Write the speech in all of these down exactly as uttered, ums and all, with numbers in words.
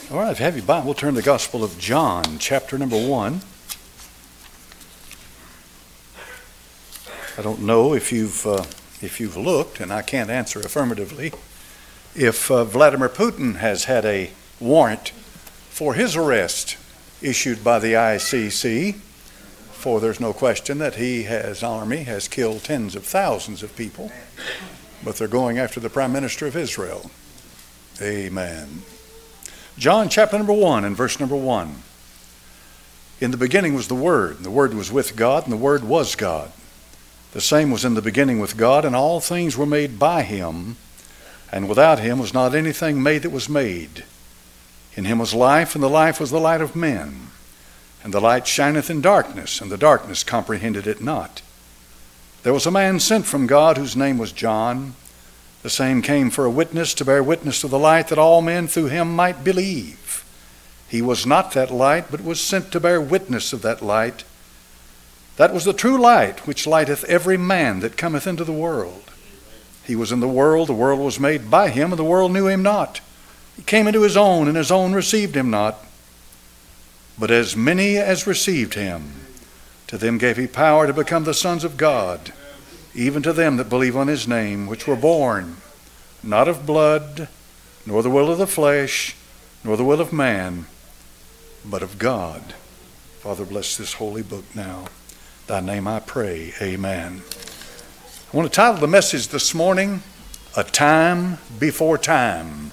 All right, if you have your Bible, we'll turn to the Gospel of John, chapter number one. I don't know if you've uh, if you've looked, and I can't answer affirmatively, if uh, Vladimir Putin has had a warrant for his arrest issued by the I C C, for there's no question that he, his army, has killed tens of thousands of people, but they're going after the Prime Minister of Israel. Amen. John chapter number one and verse number one. In the beginning was the Word, and the Word was with God, and the Word was God. The same was in the beginning with God, and all things were made by him, and without him was not anything made that was made. In him was life, and the life was the light of men. And the light shineth in darkness, and the darkness comprehended it not. There was a man sent from God, whose name was John. The same came for a witness, to bear witness to the light, that all men through him might believe. He was not that light, but was sent to bear witness of that light. That was the true light, which lighteth every man that cometh into the world. He was in the world, the world was made by him, and the world knew him not. He came into his own, and his own received him not. But as many as received him, to them gave he power to become the sons of God, even to them that believe on his name, which were born, not of blood, nor the will of the flesh, nor the will of man, but of God. Father, bless this holy book now. Thy name I pray, amen. I want to title the message this morning, A Time Before Time.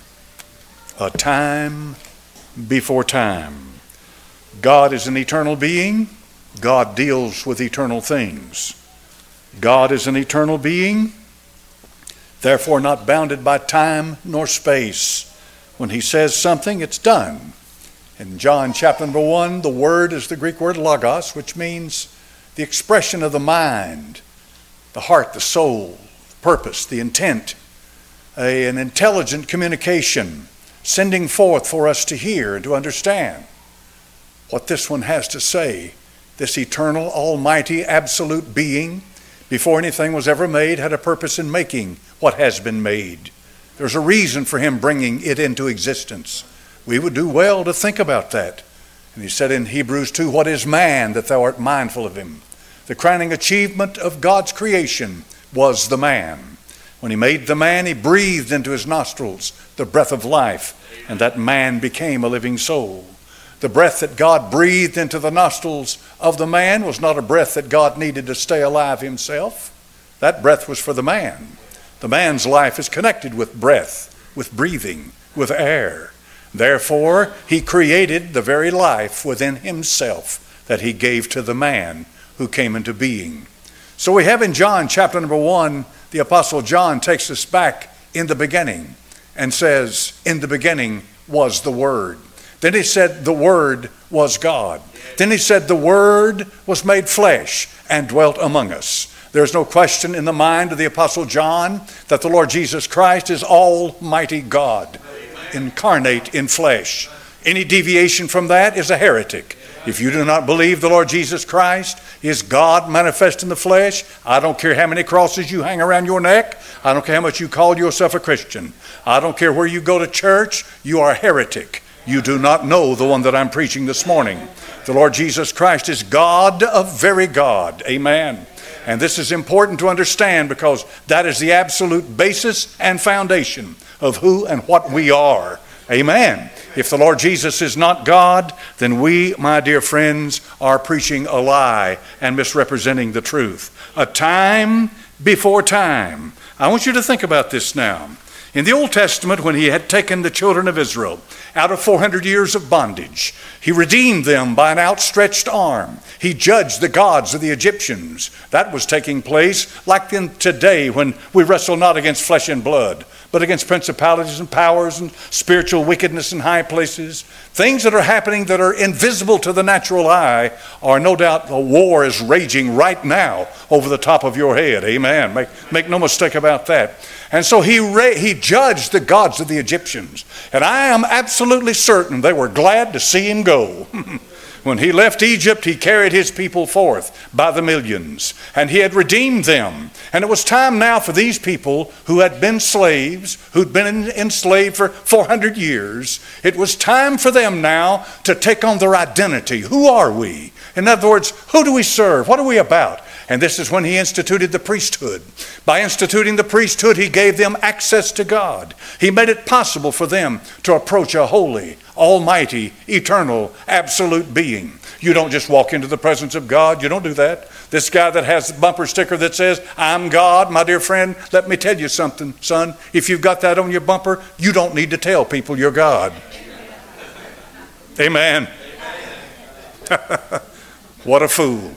A Time Before Time. God is an eternal being. God deals with eternal things. God is an eternal being, therefore not bounded by time nor space. When he says something, it's done. In John chapter number one, the word is the Greek word logos, which means the expression of the mind, the heart, the soul, the purpose, the intent, a, an intelligent communication, sending forth for us to hear and to understand what this one has to say. This eternal, almighty, absolute being, before anything was ever made, had a purpose in making what has been made. There's a reason for him bringing it into existence. We would do well to think about that. And he said in Hebrews two, what is man that thou art mindful of him? The crowning achievement of God's creation was the man. When he made the man, he breathed into his nostrils the breath of life, and that man became a living soul. The breath that God breathed into the nostrils of the man was not a breath that God needed to stay alive himself. That breath was for the man. The man's life is connected with breath, with breathing, with air. Therefore, he created the very life within himself that he gave to the man who came into being. So we have in John chapter number one, the Apostle John takes us back in the beginning and says, in the beginning was the Word. Then he said the Word was God. Then he said the Word was made flesh and dwelt among us. There's no question in the mind of the Apostle John that the Lord Jesus Christ is Almighty God, incarnate in flesh. Any deviation from that is a heretic. If you do not believe the Lord Jesus Christ is God manifest in the flesh, I don't care how many crosses you hang around your neck. I don't care how much you call yourself a Christian. I don't care where you go to church. You are a heretic. You do not know the one that I'm preaching this morning. The Lord Jesus Christ is God of very God. Amen. And this is important to understand because that is the absolute basis and foundation of who and what we are. Amen. If the Lord Jesus is not God, then we, my dear friends, are preaching a lie and misrepresenting the truth. A time before time. I want you to think about this now. In the Old Testament, when he had taken the children of Israel out of four hundred years of bondage, he redeemed them by an outstretched arm. He judged the gods of the Egyptians. That was taking place like in today when we wrestle not against flesh and blood, but against principalities and powers and spiritual wickedness in high places. Things that are happening that are invisible to the natural eye are no doubt a war is raging right now over the top of your head. Amen. Make, make no mistake about that. And so he ra- he judged the gods of the Egyptians. And I am absolutely certain they were glad to see him go. When he left Egypt, he carried his people forth by the millions, and he had redeemed them. And it was time now for these people who had been slaves, who'd been enslaved for four hundred years, it was time for them now to take on their identity. Who are we? In other words, who do we serve? What are we about? And this is when he instituted the priesthood. By instituting the priesthood, he gave them access to God. He made it possible for them to approach a holy, almighty, eternal, absolute being. You don't just walk into the presence of God. You don't do that. This guy that has the bumper sticker that says, "I'm God," my dear friend, let me tell you something, son. If you've got that on your bumper, you don't need to tell people you're God. Amen. What a fool.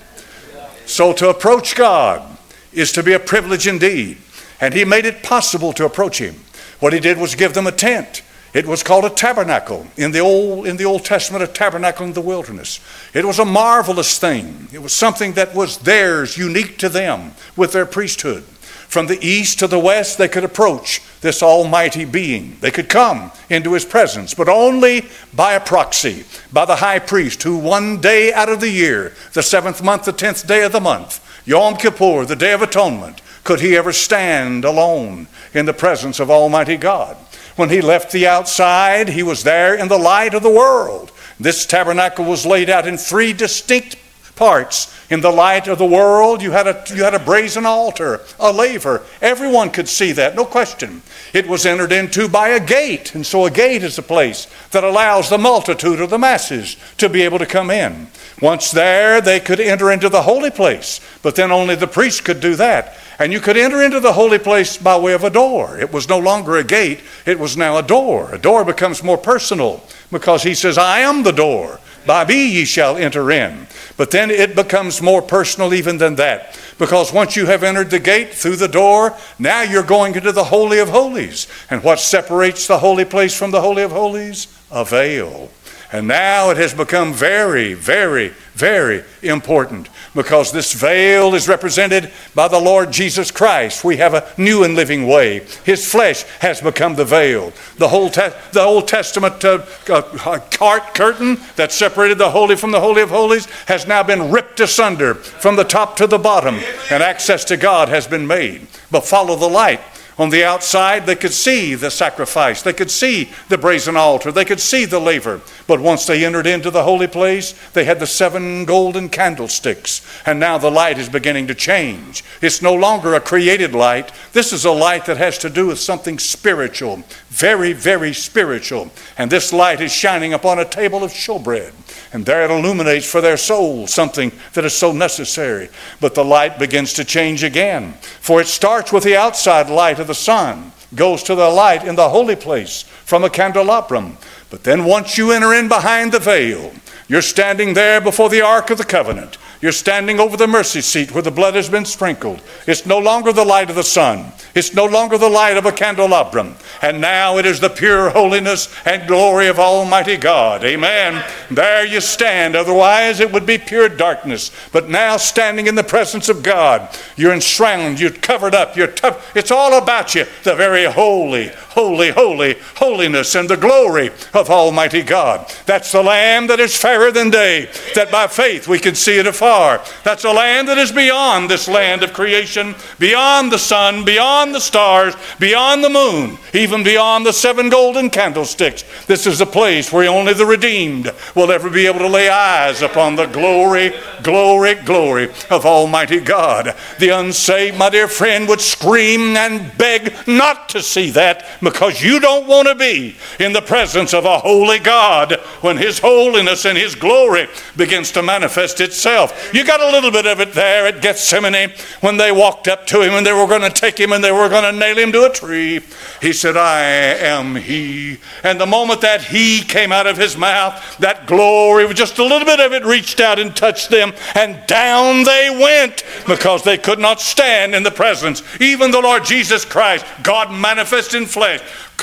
So to approach God is to be a privilege indeed. And he made it possible to approach him. What he did was give them a tent. It was called a tabernacle. In the Old, in the Old Testament, a tabernacle in the wilderness. It was a marvelous thing. It was something that was theirs, unique to them, with their priesthood. From the east to the west, they could approach this almighty being. They could come into his presence, but only by a proxy, by the high priest, who one day out of the year, the seventh month, the tenth day of the month, Yom Kippur, the Day of Atonement, could he ever stand alone in the presence of Almighty God. When he left the outside, he was there in the light of the world. This tabernacle was laid out in three distinct parts. In the light of the world, you had a you had a brazen altar, a laver. Everyone could see that, no question. It was entered into by a gate, and so a gate is a place that allows the multitude or the masses to be able to come in. Once there, they could enter into the holy place, but then only the priest could do that. And you could enter into the holy place by way of a door. It was no longer a gate, it was now a door. A door becomes more personal because he says, "I am the door. By me ye shall enter in." But then it becomes more personal even than that. Because once you have entered the gate through the door, now you're going into the Holy of Holies. And what separates the holy place from the Holy of Holies? A veil. And now it has become very, very, very important, because this veil is represented by the Lord Jesus Christ. We have a new and living way. His flesh has become the veil. The whole te- the Old Testament uh, uh, cart curtain that separated the holy from the Holy of Holies has now been ripped asunder from the top to the bottom, and access to God has been made. But follow the light. On the outside, they could see the sacrifice. They could see the brazen altar. They could see the laver. But once they entered into the holy place, they had the seven golden candlesticks. And now the light is beginning to change. It's no longer a created light. This is a light that has to do with something spiritual. Very, very spiritual. And this light is shining upon a table of showbread. And there it illuminates for their souls something that is so necessary. But the light begins to change again. For it starts with the outside light of the sun, goes to the light in the holy place from a candelabrum. But then once you enter in behind the veil, you're standing there before the Ark of the Covenant. You're standing over the mercy seat where the blood has been sprinkled. It's no longer the light of the sun. It's no longer the light of a candelabrum. And now it is the pure holiness and glory of Almighty God. Amen. There you stand. Otherwise it would be pure darkness. But now standing in the presence of God, you're enshrouded, you're covered up, you're t- it's all about you. The very holy, holy, holy, holiness and the glory of Almighty God. That's the Lamb that is fairer than day, that by faith we can see it afar. That's a land that is beyond this land of creation, beyond the sun, beyond the stars, beyond the moon, even beyond the seven golden candlesticks. This is a place where only the redeemed will ever be able to lay eyes upon the glory, glory, glory of Almighty God. The unsaved, my dear friend, would scream and beg not to see that, because you don't want to be in the presence of a holy God when His holiness and His glory begins to manifest itself. You got a little bit of it there at Gethsemane when they walked up to Him and they were going to take Him and they were going to nail Him to a tree. He said, "I am He." And the moment that He came out of His mouth, that glory, just a little bit of it reached out and touched them, and down they went, because they could not stand in the presence. Even the Lord Jesus Christ, God manifest in flesh,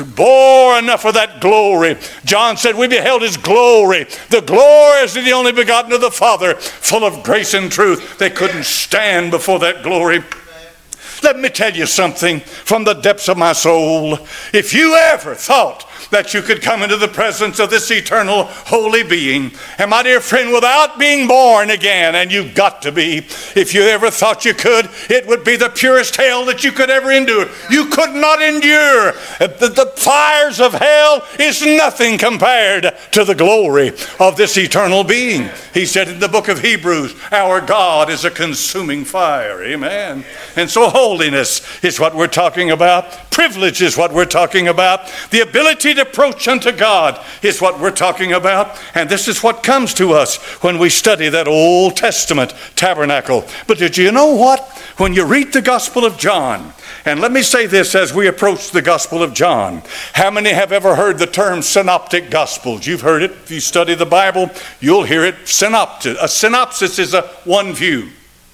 bore enough of that glory. John said, "We beheld His glory. The glory is the only begotten of the Father, full of grace and truth." They couldn't stand before that glory. Let me tell you something from the depths of my soul. If you ever thought that you could come into the presence of this eternal holy being. And my dear friend, without being born again, and you've got to be, if you ever thought you could, it would be the purest hell that you could ever endure. You could not endure. The, the fires of hell is nothing compared to the glory of this eternal being. He said in the book of Hebrews, our God is a consuming fire. Amen. And so holiness is what we're talking about. Privilege is what we're talking about. The ability to approach unto God is what we're talking about. And this is what comes to us when we study that Old Testament tabernacle. But did you know what? When you read the Gospel of John, and let me say this as we approach the Gospel of John. How many have ever heard the term synoptic gospels? You've heard it. If you study the Bible, you'll hear it. Synopsis. A synopsis is a one view.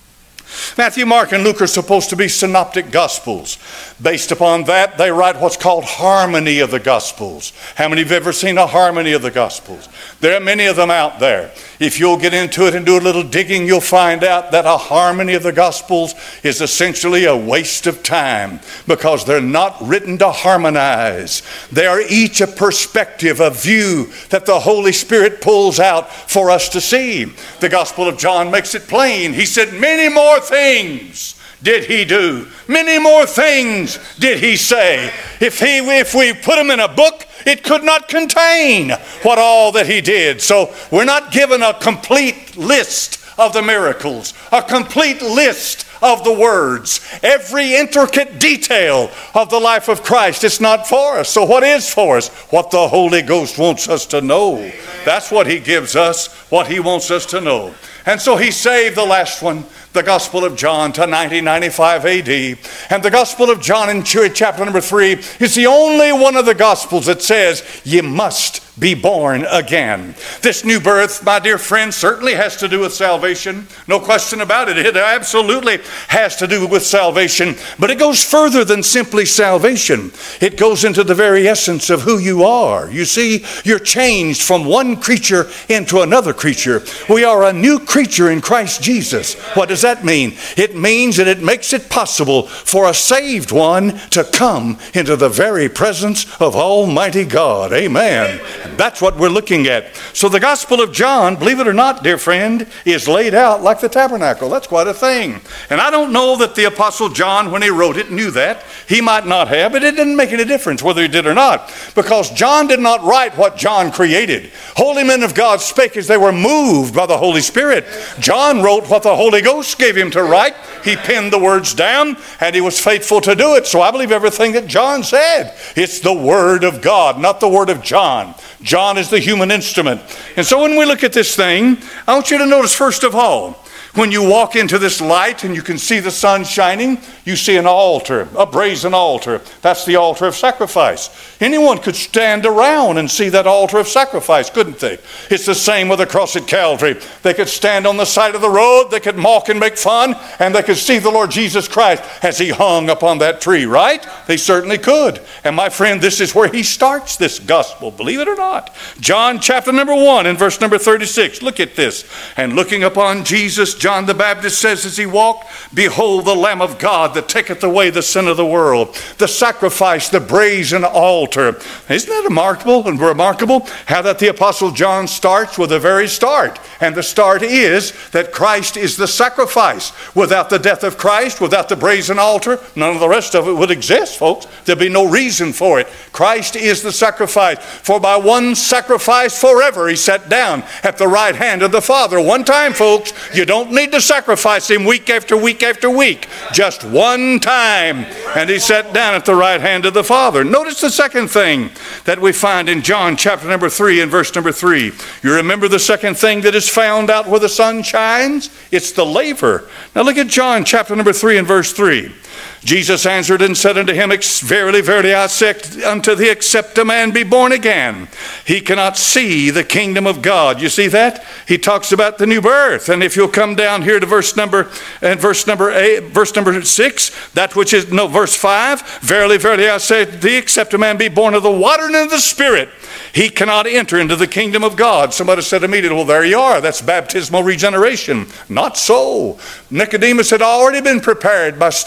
Matthew, Mark, and Luke are supposed to be synoptic gospels. Based upon that, they write what's called harmony of the gospels. How many have ever seen a harmony of the gospels? There are many of them out there. If you'll get into it and do a little digging, you'll find out that a harmony of the gospels is essentially a waste of time, because they're not written to harmonize. They are each a perspective, a view that the Holy Spirit pulls out for us to see. The Gospel of John makes it plain. He said, many more things did he do. Many more things did he say. If he, if we put them in a book, it could not contain what all that he did. So we're not given a complete list of the miracles, a complete list of the words, every intricate detail of the life of Christ. It's not for us. So what is for us? What the Holy Ghost wants us to know. That's what he gives us, what he wants us to know. And so he saved the last one, the Gospel of John, to nineteen ninety-five A D. And the Gospel of John in chapter number three is the only one of the Gospels that says you must be born again. This new birth, my dear friend, certainly has to do with salvation. No question about it. It absolutely has to do with salvation. But it goes further than simply salvation. It goes into the very essence of who you are. You see, you're changed from one creature into another creature. We are a new creature in Christ Jesus. What does that mean? It means that it makes it possible for a saved one to come into the very presence of Almighty God. Amen. And that's what we're looking at. So the Gospel of John, believe it or not, dear friend, is laid out like the tabernacle. That's quite a thing. And I don't know that the Apostle John, when he wrote it, knew that. He might not have, but it didn't make any difference whether he did or not, because John did not write what John created. Holy men of God spake as they were moved by the Holy Spirit. John wrote what the Holy Ghost gave him to write. He penned the words down, and he was faithful to do it. So I believe everything that John said. It's the Word of God, not the Word of John. John is the human instrument. And so when we look at this thing, I want you to notice first of all, when you walk into this light and you can see the sun shining, you see an altar, a brazen altar. That's the altar of sacrifice. Anyone could stand around and see that altar of sacrifice, couldn't they? It's the same with the cross at Calvary. They could stand on the side of the road, they could mock and make fun, and they could see the Lord Jesus Christ as he hung upon that tree, right? They certainly could. And my friend, this is where he starts this gospel, believe it or not. John chapter number one and verse number thirty-six. Look at this. And looking upon Jesus, John the Baptist says as he walked, behold the Lamb of God that taketh away the sin of the world. The sacrifice, the brazen altar. Isn't that remarkable and remarkable how that the Apostle John starts with the very start? And the start is that Christ is the sacrifice. Without the death of Christ, without the brazen altar, none of the rest of it would exist, folks. There'd be no reason for it. Christ is the sacrifice. For by one sacrifice forever he sat down at the right hand of the Father. One time, folks. You don't need to sacrifice him week after week after week. Just one time. And he sat down at the right hand of the Father. Notice the second thing that we find in John chapter number three and verse number three. You remember the second thing that is found out where the sun shines? It's the laver. Now look at John chapter number three and verse three. Jesus answered and said unto him, Verily, verily, I say unto thee, except a man be born again, he cannot see the kingdom of God. You see that? He talks about the new birth. And if you'll come down here to verse number and verse number eight, verse number six, that which is no verse five, Verily, verily, I say to thee, except a man be born of the water and of the Spirit, he cannot enter into the kingdom of God. Somebody said immediately, well, there you are. That's baptismal regeneration. Not so. Nicodemus had already been prepared by studying the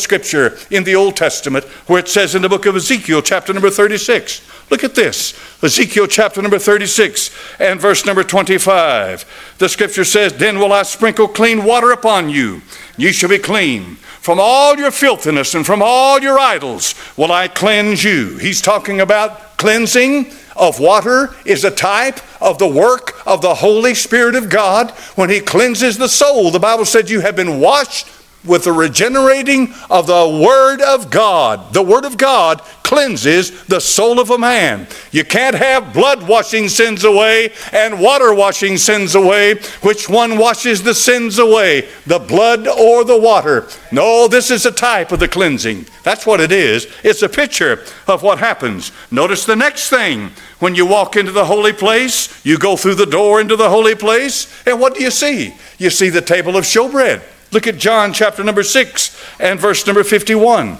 scripture in the Old Testament where it says in the book of Ezekiel, chapter number thirty-six. Look at this. Ezekiel chapter number thirty-six and verse number twenty-five. The scripture says, "Then will I sprinkle clean water upon you. Ye shall be clean. From all your filthiness and from all your idols will I cleanse you." He's talking about cleansing of water is a type of the work of the Holy Spirit of God when He cleanses the soul. The Bible said you have been washed with the regenerating of the Word of God. The Word of God cleanses the soul of a man. You can't have blood washing sins away and water washing sins away. Which one washes the sins away? The blood or the water? No, this is a type of the cleansing. That's what it is. It's a picture of what happens. Notice the next thing. When you walk into the holy place, you go through the door into the holy place, and what do you see? You see the table of showbread. Look at John chapter number six and verse number fifty-one.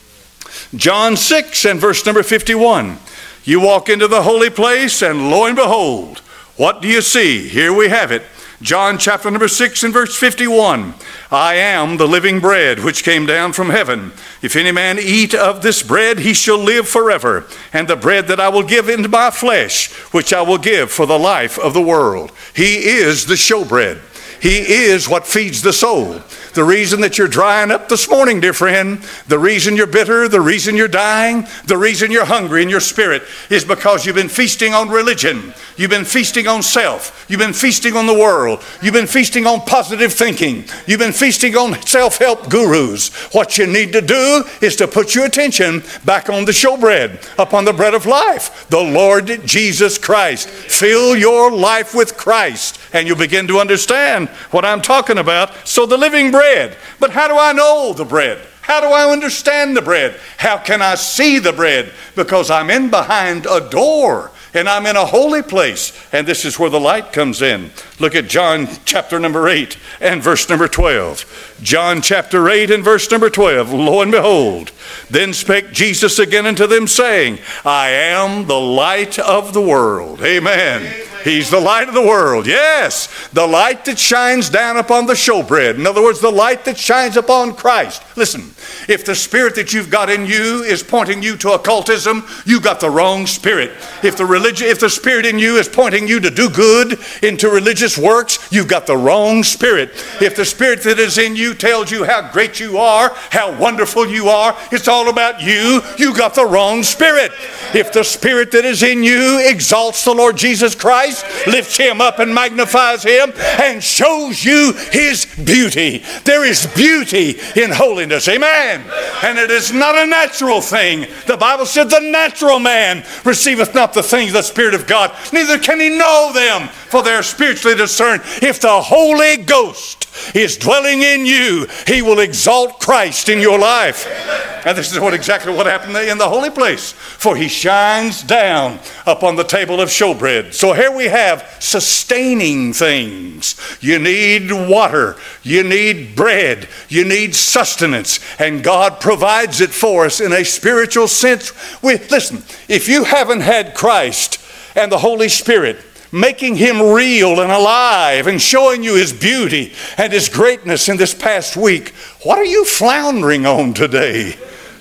John six and verse number fifty-one. You walk into the holy place and lo and behold, what do you see? Here we have it. John chapter number six and verse fifty-one. "I am the living bread which came down from heaven. If any man eat of this bread, he shall live forever. And the bread that I will give into my flesh, which I will give for the life of the world." He is the showbread. He is what feeds the soul. The reason that you're drying up this morning, dear friend, the reason you're bitter, the reason you're dying, the reason you're hungry in your spirit is because you've been feasting on religion. You've been feasting on self. You've been feasting on the world. You've been feasting on positive thinking. You've been feasting on self-help gurus. What you need to do is to put your attention back on the showbread, upon the bread of life, the Lord Jesus Christ. Fill your life with Christ, and you'll begin to understand what I'm talking about. So the living bread. But how do I know the bread? How do I understand the bread? How can I see the bread? Because I'm in behind a door and I'm in a holy place. And this is where the light comes in. Look at John chapter number eight and verse number twelve. John chapter eight and verse number twelve. Lo and behold, then spake Jesus again unto them, saying, "I am the light of the world." Amen. Amen. He's the light of the world. Yes, the light that shines down upon the showbread. In other words, the light that shines upon Christ. Listen, if the spirit that you've got in you is pointing you to occultism, you got the wrong spirit. If the religion, if the spirit in you is pointing you to do good, into religious works, you've got the wrong spirit. If the spirit that is in you tells you how great you are, how wonderful you are, it's all about you, you got the wrong spirit. If the spirit that is in you exalts the Lord Jesus Christ, lifts Him up and magnifies Him, and shows you His beauty. There is beauty in holiness. Amen. And it is not a natural thing. The Bible said the natural man receiveth not the things of the Spirit of God, neither can he know them, for they are spiritually discerned. If the Holy Ghost is dwelling in you, He will exalt Christ in your life. And this is what exactly what happened in the holy place. For He shines down upon the table of showbread. So here we have sustaining things. You need water. You need bread. You need sustenance. And God provides it for us in a spiritual sense. We, listen, if you haven't had Christ and the Holy Spirit making Him real and alive and showing you His beauty and His greatness in this past week, what are you floundering on today?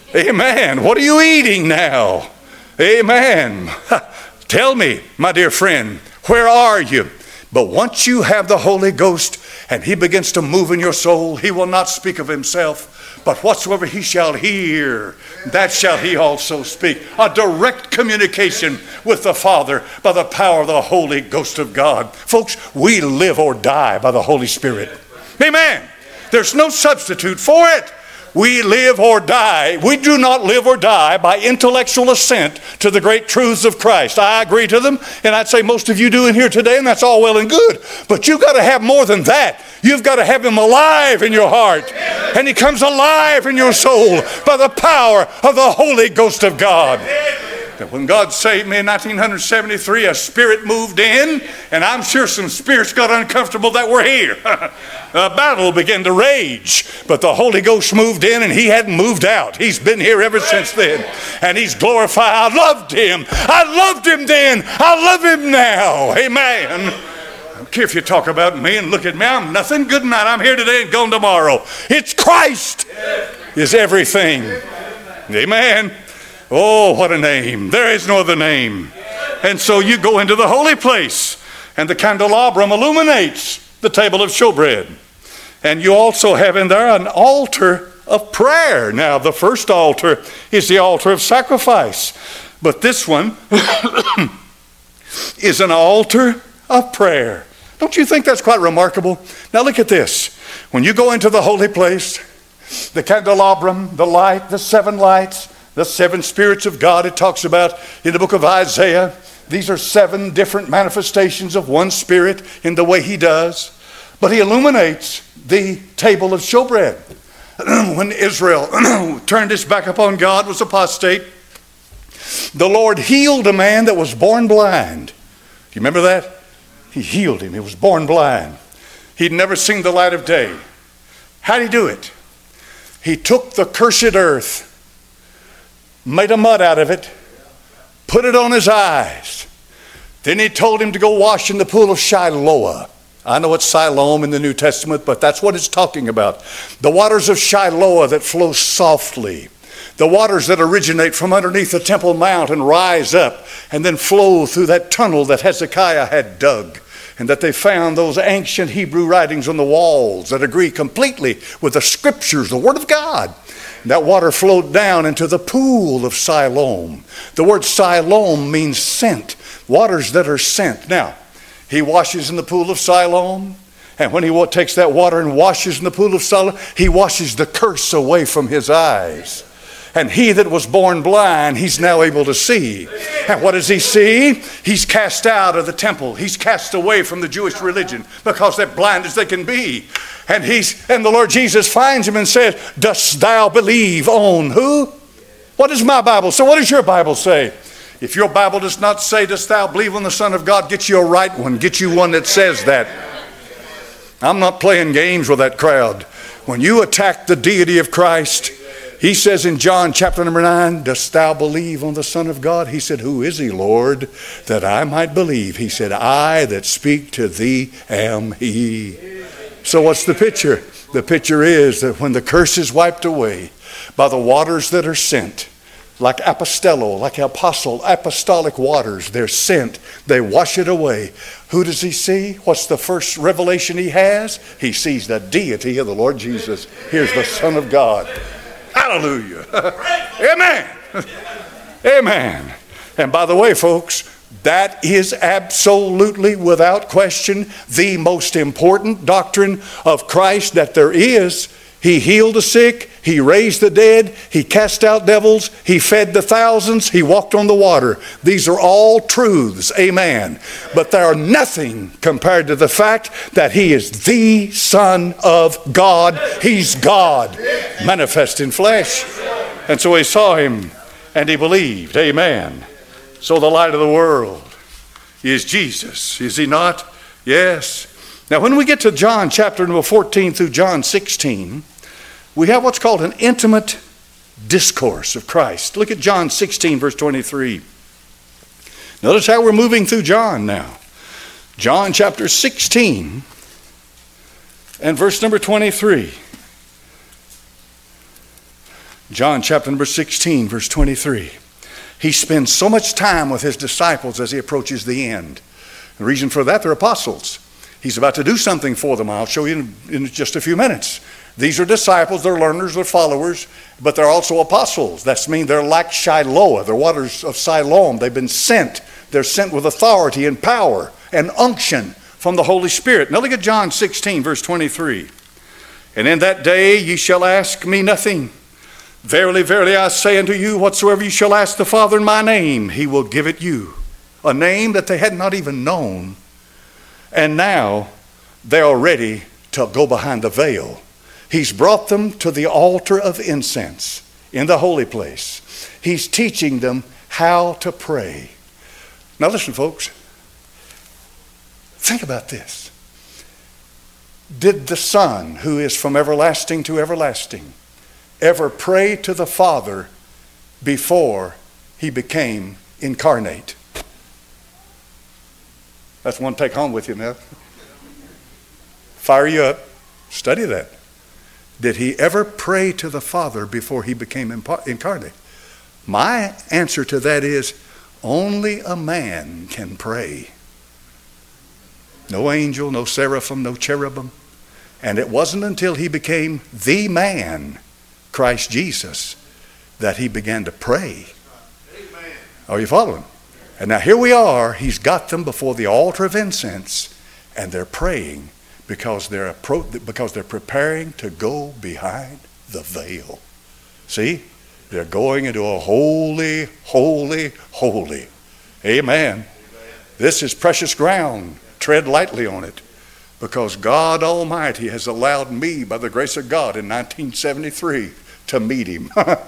Amen. What are you eating now? Amen. Tell me, my dear friend, where are you? But once you have the Holy Ghost and He begins to move in your soul, He will not speak of Himself, but whatsoever He shall hear, that shall He also speak. A direct communication with the Father by the power of the Holy Ghost of God. Folks, we live or die by the Holy Spirit. Amen. There's no substitute for it. We live or die. We do not live or die by intellectual assent to the great truths of Christ. I agree to them, and I'd say most of you do in here today, and that's all well and good. But you've got to have more than that. You've got to have Him alive in your heart. And He comes alive in your soul by the power of the Holy Ghost of God. When God saved me in nineteen seventy-three, a spirit moved in, and I'm sure some spirits got uncomfortable that were here. A battle began to rage, but the Holy Ghost moved in, and He hadn't moved out. He's been here ever since then, and He's glorified. I loved Him. I loved Him then. I love Him now. Amen. I don't care if you talk about me and look at me. I'm nothing. Good night. I'm here today and gone tomorrow. It's Christ. is everything. Amen. Oh, what a name. There is no other name. And so you go into the holy place, and the candelabrum illuminates the table of showbread. And you also have in there an altar of prayer. Now, the first altar is the altar of sacrifice. But this one is an altar of prayer. Don't you think that's quite remarkable? Now look at this. When you go into the holy place, the candelabrum, the light, the seven lights, the seven spirits of God it talks about in the book of Isaiah. These are seven different manifestations of one spirit in the way he does. But he illuminates the table of showbread. When Israel turned his back upon God, was apostate, the Lord healed a man that was born blind. Do you remember that? He healed him. He was born blind. He'd never seen the light of day. How did he do it? He took the cursed earth, made a mud out of it, put it on his eyes. Then he told him to go wash in the pool of Shiloah. I know it's Siloam in the New Testament, but that's what it's talking about. The waters of Shiloah that flow softly. The waters that originate from underneath the Temple Mount and rise up and then flow through that tunnel that Hezekiah had dug, and that they found those ancient Hebrew writings on the walls that agree completely with the scriptures, the Word of God. And that water flowed down into the pool of Siloam. The word Siloam means sent, waters that are sent. Now, he washes in the pool of Siloam, and when he takes that water and washes in the pool of Siloam, he washes the curse away from his eyes. And he that was born blind, he's now able to see. And what does he see? He's cast out of the temple. He's cast away from the Jewish religion because they're blind as they can be. And he's and the Lord Jesus finds him and says, dost thou believe on who? What does my Bible say? What does your Bible say? If your Bible does not say, dost thou believe on the Son of God, get you a right one. Get you one that says that. I'm not playing games with that crowd. When you attack the deity of Christ, he says in John chapter number nine, dost thou believe on the Son of God? He said, who is he, Lord, that I might believe? He said, I that speak to thee am he. So what's the picture? The picture is that when the curse is wiped away by the waters that are sent, like apostello, like apostle, apostolic waters, they're sent, they wash it away. Who does he see? What's the first revelation he has? He sees the deity of the Lord Jesus. Here's the Son of God. Hallelujah. Amen. Amen. And by the way, folks, that is absolutely, without question, the most important doctrine of Christ that there is. He healed the sick. He raised the dead. He cast out devils. He fed the thousands. He walked on the water. These are all truths. Amen. But they are nothing compared to the fact that he is the Son of God. He's God manifest in flesh. And so he saw him and he believed. Amen. So the light of the world is Jesus. Is he not? Yes. Now when we get to John chapter number fourteen through John sixteen, we have what's called an intimate discourse of Christ. Look at John sixteen, verse twenty-three. Notice how we're moving through John now. John chapter sixteen and verse number twenty-three. John chapter number sixteen, verse twenty-three. He spends so much time with his disciples as he approaches the end. The reason for that, they're apostles. He's about to do something for them. I'll show you in, in just a few minutes. These are disciples, they're learners, they're followers, but they're also apostles. That means they're like Shiloah, they're waters of Siloam. They've been sent. They're sent with authority and power and unction from the Holy Spirit. Now look at John sixteen, verse twenty-three. And in that day ye shall ask me nothing. Verily, verily, I say unto you, whatsoever you shall ask the Father in my name, he will give it you. A name that they had not even known. And now they are ready to go behind the veil. He's brought them to the altar of incense in the holy place. He's teaching them how to pray. Now listen, folks. Think about this. Did the Son, who is from everlasting to everlasting, ever pray to the Father before he became incarnate? That's one to take home with you now. Fire you up. Study that. did he ever pray to the Father before he became incarnate? My answer to that is, only a man can pray. No angel, no seraphim, no cherubim. And it wasn't until he became the man, Christ Jesus, that he began to pray. Amen. Are you following? And now here we are. He's got them before the altar of incense, and they're praying because they're appro- because they're preparing to go behind the veil. See? They're going into a holy, holy, holy. Amen. Amen. This is precious ground. Tread lightly on it, because God Almighty has allowed me, by the grace of God, in nineteen seventy-three to meet him.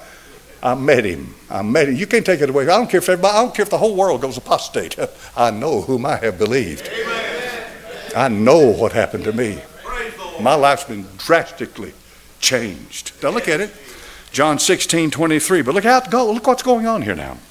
I met him. I met him. You can't take it away. I don't care if everybody, I don't care if the whole world goes apostate. I know whom I have believed. Amen. I know what happened to me. My life's been drastically changed. Now look at it. John sixteen twenty-three. But look out, go. Look what's going on here now.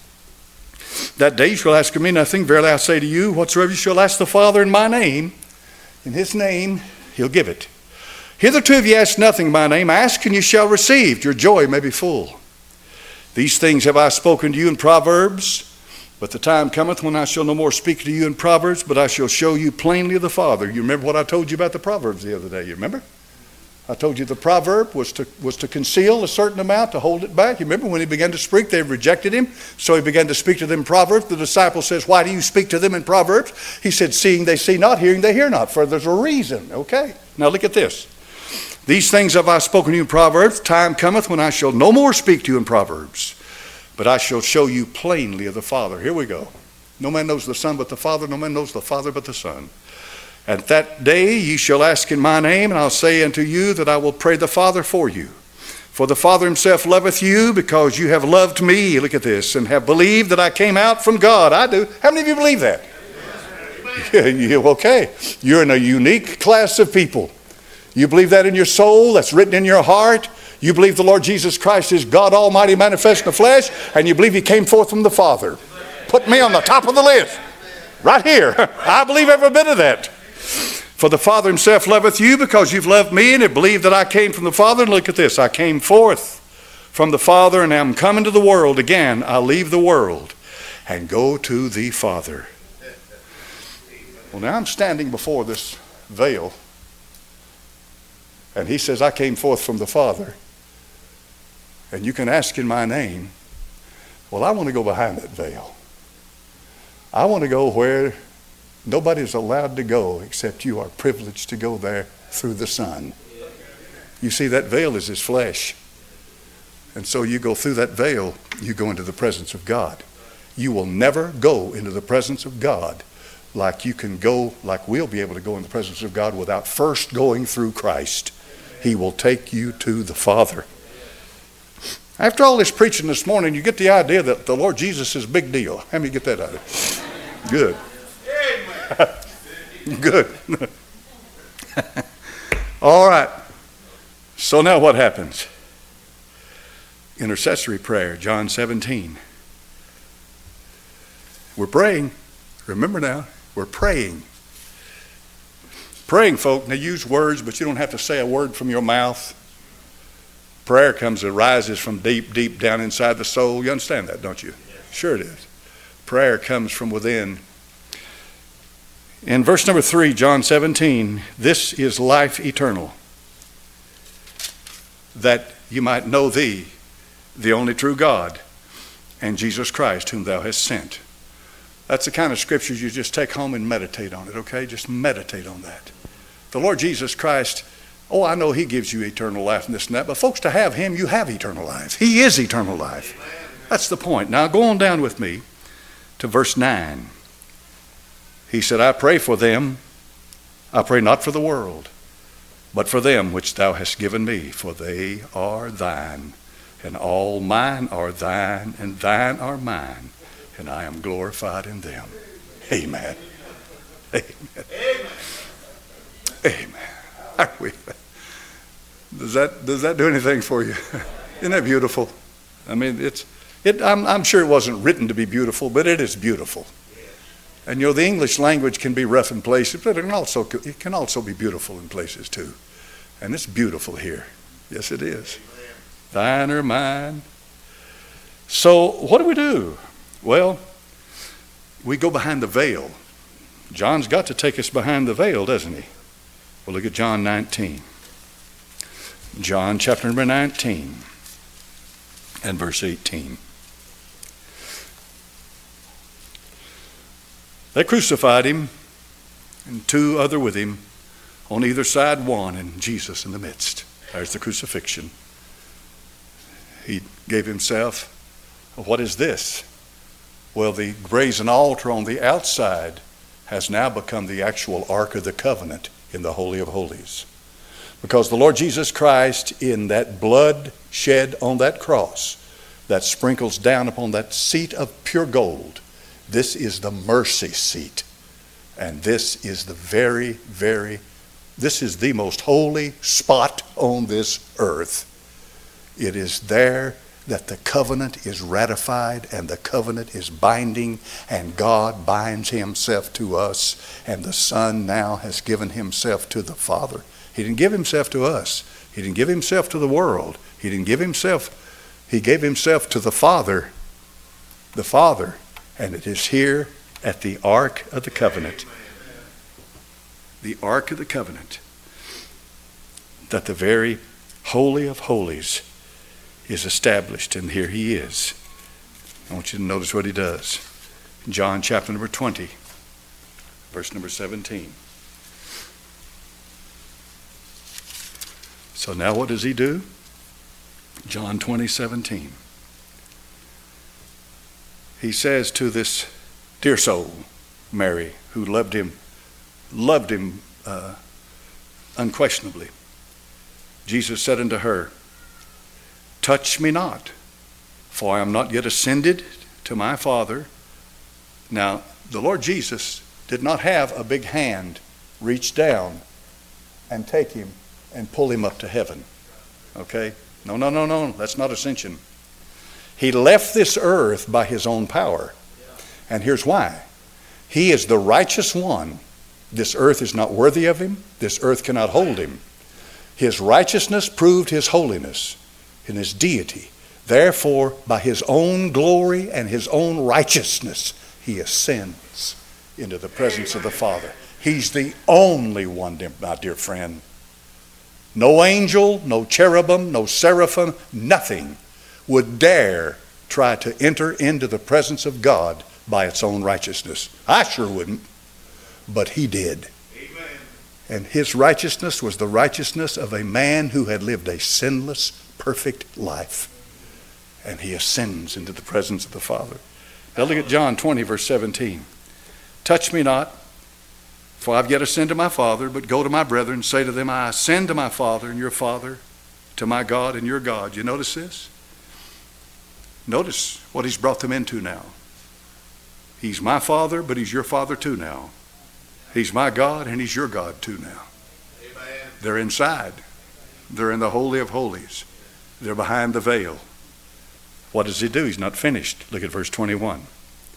That day you shall ask of me nothing. Verily I say to you, whatsoever you shall ask the Father in my name, in his name, he'll give it. Hitherto have ye asked nothing in my name. Ask and you shall receive. Your joy may be full. These things have I spoken to you in Proverbs, but the time cometh when I shall no more speak to you in Proverbs, but I shall show you plainly the Father. You remember what I told you about the Proverbs the other day? You remember? I told you the proverb was to was to conceal a certain amount, to hold it back. You remember when he began to speak, they rejected him. So he began to speak to them in Proverbs. The disciple says, why do you speak to them in Proverbs? He said, seeing they see not, hearing they hear not. For there's a reason. Okay. Now look at this. These things have I spoken to you in Proverbs. Time cometh when I shall no more speak to you in Proverbs, but I shall show you plainly of the Father. Here we go. No man knows the Son but the Father. No man knows the Father but the Son. At that day ye shall ask in my name, and I'll say unto you that I will pray the Father for you. For the Father himself loveth you, because you have loved me, look at this, and have believed that I came out from God. I do. How many of you believe that? Yeah, you, okay. You're in a unique class of people. You believe that in your soul, that's written in your heart. You believe the Lord Jesus Christ is God Almighty manifest in the flesh, and you believe he came forth from the Father. Put me on the top of the list. Right here. I believe every bit of that. For the Father himself loveth you, because you've loved me and have believed that I came from the Father. And look at this. I came forth from the Father, and am come into the world. Again, I leave the world and go to the Father. Well, now I'm standing before this veil, and he says, I came forth from the Father, and you can ask in my name. Well, I want to go behind that veil. I want to go where nobody's allowed to go except you are privileged to go there through the Son. You see, that veil is his flesh. And so you go through that veil, you go into the presence of God. You will never go into the presence of God like you can go, like we'll be able to go in the presence of God without first going through Christ. He will take you to the Father. After all this preaching this morning, you get the idea that the Lord Jesus is a big deal. How many get that out of it? Good. Good. All right. So now what happens? Intercessory prayer, John seventeen. We're praying. Remember now, we're praying. Praying, folk, they use words, but you don't have to say a word from your mouth. Prayer comes, arises from deep, deep down inside the soul. You understand that, don't you? Sure it is. Prayer comes from within. In verse number three, John seventeen, this is life eternal, that you might know thee, the only true God, and Jesus Christ, whom thou hast sent. That's the kind of scriptures you just take home and meditate on it, okay? Just meditate on that. The Lord Jesus Christ, oh, I know he gives you eternal life and this and that, but folks, to have him, you have eternal life. He is eternal life. That's the point. Now go on down with me to verse nine. He said, I pray for them. I pray not for the world, but for them which thou hast given me, for they are thine. And all mine are thine, and thine are mine, and I am glorified in them. Amen. Amen. Amen. Amen. Are we, does that does that do anything for you? Isn't that beautiful? I mean, it's it. I'm, I'm sure it wasn't written to be beautiful, but it is beautiful. And you know, the English language can be rough in places, but it can also it can also be beautiful in places too. And it's beautiful here. Yes, it is. Thine or mine. So what do we do? Well, we go behind the veil. John's got to take us behind the veil, doesn't he? Well, look at John nineteen. John chapter number nineteen and verse eighteen. They crucified him, and two other with him, on either side one, and Jesus in the midst. There's the crucifixion. He gave himself. What is this? Well, the brazen altar on the outside has now become the actual Ark of the Covenant in the Holy of Holies. Because the Lord Jesus Christ, in that blood shed on that cross that sprinkles down upon that seat of pure gold, this is the mercy seat. And this is the very, very, this is the most holy spot on this earth. It is there that the covenant is ratified and the covenant is binding, and God binds himself to us, and the Son now has given himself to the Father. He didn't give himself to us. He didn't give himself to the world. He didn't give himself, he gave himself to the Father, the Father, and it is here at the Ark of the Covenant, the Ark of the Covenant, that the very Holy of Holies is established, and here he is. I want you to notice what he does. John chapter number twenty, verse number seventeen. So now what does he do? John twenty, seventeen. He says to this dear soul, Mary, who loved him, loved him uh, unquestionably. Jesus said unto her, touch me not, for I am not yet ascended to my Father. Now, the Lord Jesus did not have a big hand reach down and take him and pull him up to heaven. Okay? No, no, no, no. That's not ascension. He left this earth by his own power. And here's why. He is the righteous one. This earth is not worthy of him. This earth cannot hold him. His righteousness proved his holiness in his deity. Therefore, by his own glory and his own righteousness, he ascends into the presence of the Father. He's the only one, my dear friend. No angel, no cherubim, no seraphim, nothing would dare try to enter into the presence of God by its own righteousness. I sure wouldn't, but he did. Amen. And his righteousness was the righteousness of a man who had lived a sinless, perfect life. And he ascends into the presence of the Father. Now look at John twenty, verse seventeen. Touch me not, for I've yet ascended to my Father, but go to my brethren, say to them, I ascend to my Father and your Father, to my God and your God. You notice this? Notice what he's brought them into now. He's my Father, but he's your Father too now. He's my God, and he's your God too now. Amen. They're inside. They're in the Holy of Holies. They're behind the veil. What does he do? He's not finished. Look at verse twenty-one.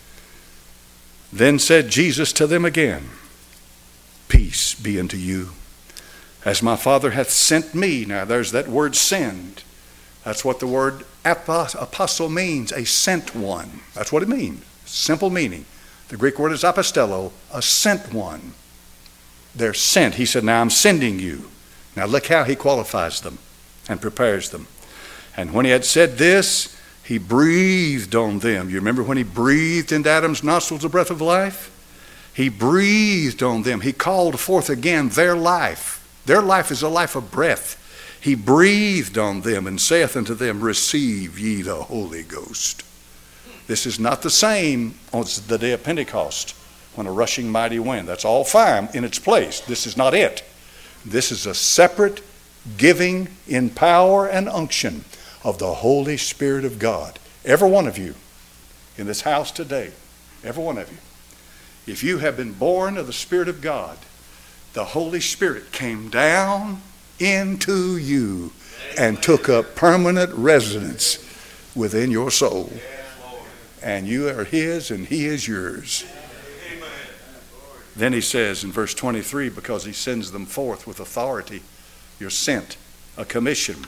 Then said Jesus to them again, peace be unto you. As my Father hath sent me. Now there's that word send. That's what the word apostle means, a sent one. That's what it means. Simple meaning. The Greek word is apostello, a sent one. They're sent. He said, now I'm sending you. Now look how he qualifies them and prepares them. And when he had said this, he breathed on them. You remember when he breathed into Adam's nostrils the breath of life? He breathed on them. He called forth again their life. Their life is a life of breath. He breathed on them and saith unto them, receive ye the Holy Ghost. This is not the same as the day of Pentecost when a rushing mighty wind. That's all fine in its place. This is not it. This is a separate giving in power and unction of the Holy Spirit of God. Every one of you in this house today, every one of you, if you have been born of the Spirit of God, the Holy Spirit came down into you and took up permanent residence within your soul. And you are his and he is yours. Then he says in verse twenty-three, because he sends them forth with authority, you're sent, a commission,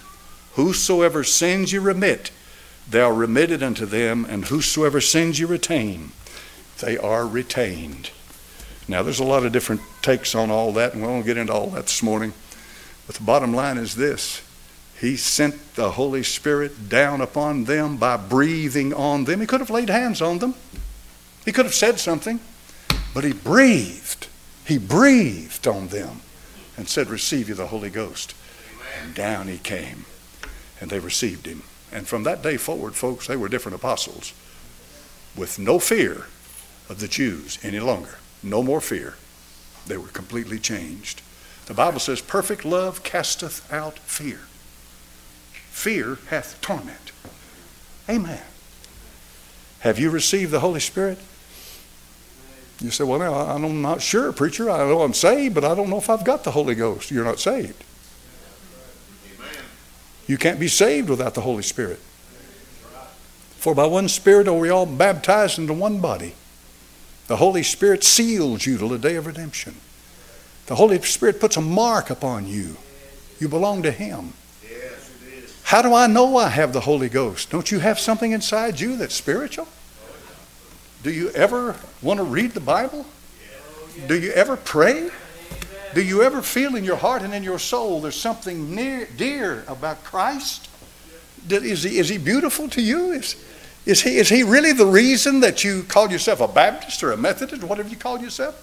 Whosoever sins you remit, they are remitted unto them, and whosoever sins you retain, they are retained. Now, there's a lot of different takes on all that, and we won't get into all that this morning. But the bottom line is this. He sent the Holy Spirit down upon them by breathing on them. He could have laid hands on them. He could have said something. But he breathed. He breathed on them and said, receive you the Holy Ghost. And down he came. And they received him. And from that day forward, folks, they were different apostles with no fear of the Jews any longer. No more fear. They were completely changed. The Bible says, perfect love casteth out fear. Fear hath torment. Amen. Have you received the Holy Spirit? You say, well, now, I'm not sure, preacher. I know I'm saved, but I don't know if I've got the Holy Ghost. You're not saved. Amen. You can't be saved without the Holy Spirit. For by one Spirit are we all baptized into one body. The Holy Spirit seals you till the day of redemption. The Holy Spirit puts a mark upon you. You belong to Him. How do I know I have the Holy Ghost? Don't you have something inside you that's spiritual? Do you ever want to read the Bible? Do you ever pray? Do you ever feel in your heart and in your soul there's something near, dear about Christ? Is he, is he beautiful to you? Is, is, he, is he really the reason that you call yourself a Baptist or a Methodist or whatever you call yourself?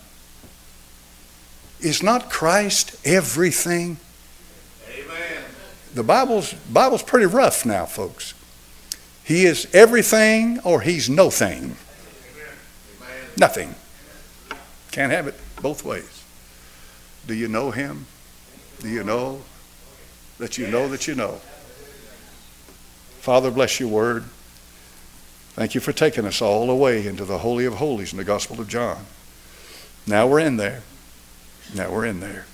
Is not Christ everything? Amen. The Bible's, Bible's pretty rough now, folks. He is everything or he's no thing. Amen. Nothing. Can't have it both ways. Do you know him? Do you know that you know that you know? Father, bless your word. Thank you for taking us all the way into the Holy of Holies in the Gospel of John. Now we're in there. Now we're in there.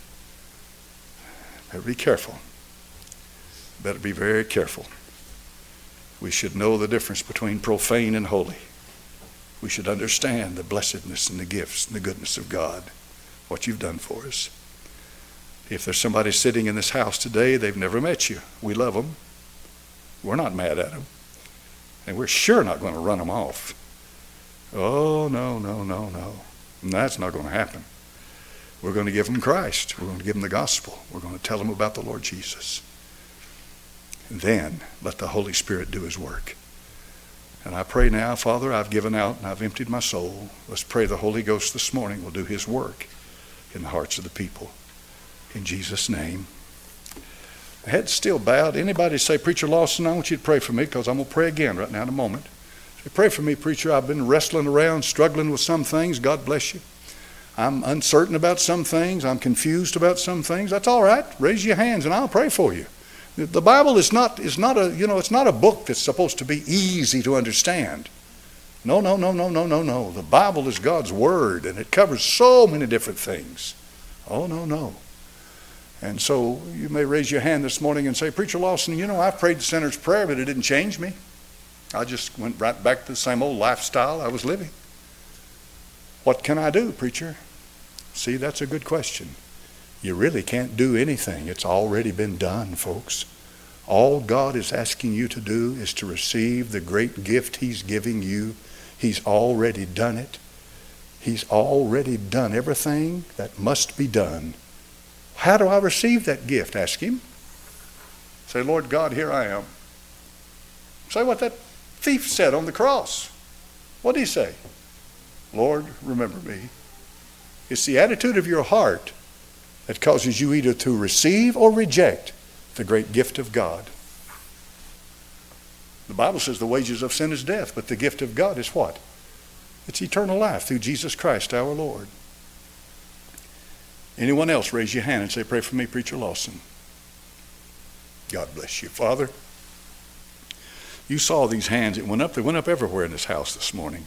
Better be careful. Better be very careful. We should know the difference between profane and holy. We should understand the blessedness and the gifts and the goodness of God, what you've done for us. If there's somebody sitting in this house today, they've never met you. We love them. We're not mad at them. And we're sure not going to run them off. Oh, no, no, no, no. And that's not going to happen. We're going to give them Christ. We're going to give them the gospel. We're going to tell them about the Lord Jesus. And then let the Holy Spirit do his work. And I pray now, Father, I've given out and I've emptied my soul. Let's pray the Holy Ghost this morning will do his work in the hearts of the people. In Jesus' name. The head's still bowed. Anybody say, Preacher Lawson, I want you to pray for me because I'm going to pray again right now in a moment. Say, pray for me, preacher. I've been wrestling around, struggling with some things. God bless you. I'm uncertain about some things. I'm confused about some things. That's all right. Raise your hands and I'll pray for you. The Bible is not is not a you know it's not a book that's supposed to be easy to understand. No, no, no, no, no, no, no. The Bible is God's word and it covers so many different things. Oh, no, no. And so you may raise your hand this morning and say, Preacher Lawson, you know, I've prayed the sinner's prayer, but it didn't change me. I just went right back to the same old lifestyle I was living. What can I do, preacher? See, that's a good question. You really can't do anything. It's already been done, folks. All God is asking you to do is to receive the great gift he's giving you. He's already done it. He's already done everything that must be done. How do I receive that gift? Ask him. Say, Lord God, here I am. Say what that thief said on the cross. What did he say? Lord, remember me. It's the attitude of your heart that causes you either to receive or reject the great gift of God. The Bible says the wages of sin is death, but the gift of God is what? It's eternal life through Jesus Christ our Lord. Anyone else, raise your hand and say, pray for me, Preacher Lawson. God bless you. Father, you saw these hands. It went up. They went up everywhere in this house this morning.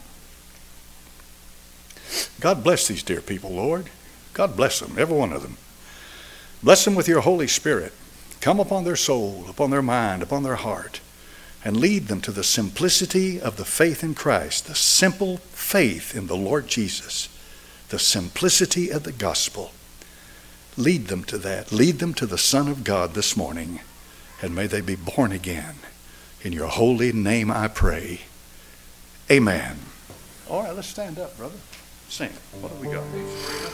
God bless these dear people, Lord. God bless them, every one of them. Bless them with your Holy Spirit. Come upon their soul, upon their mind, upon their heart, and lead them to the simplicity of the faith in Christ, the simple faith in the Lord Jesus, the simplicity of the gospel. Lead them to that. Lead them to the Son of God this morning. and may they be born again. In your holy name I pray. Amen. All right, let's stand up, brother. Sing. What do we got?